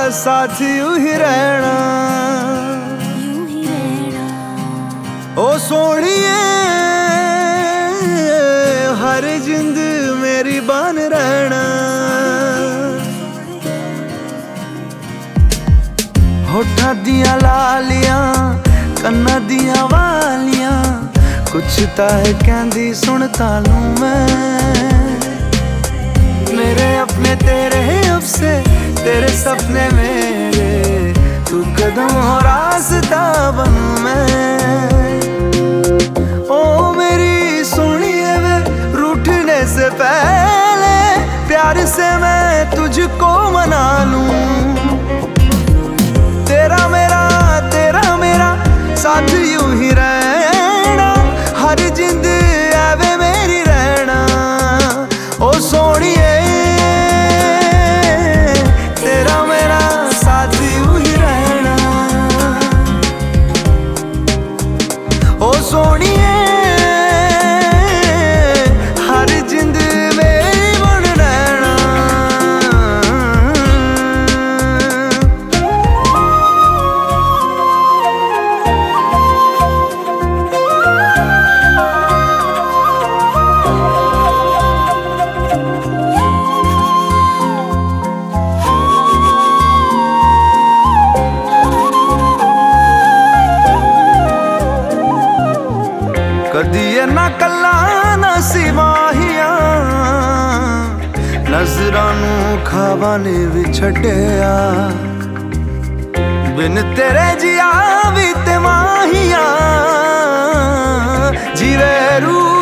साथ यूं ही रहना, ओ सोनिए हर जिंद मेरी बन रहना। होठा दिया लालियां कन्ना दिया वालियां, कुछ ता है कहंदी सुनता लूं मैं। मेरे अपने तेरे अब से तेरे सपने मेरे, तू कदम हो रास्ता बनूं मैं। ओ मेरी सोनिए वे रूठने से पहले प्यार से मैं तुझको मना लूं। तेरा मेरा साथ यूं ही रहना, हर जिंद आवे मेरी रहना। ओ सोनिए तेरा मेरा साथ यूं ही रहना, ओ सोनिए हर जिंद मेरी बन रहना। कदी ना कला ना सिवाहियां, नजरां नू खावां ने भी छड्डिया। बिन तेरे जिया भी ते माहियां, जीवे रू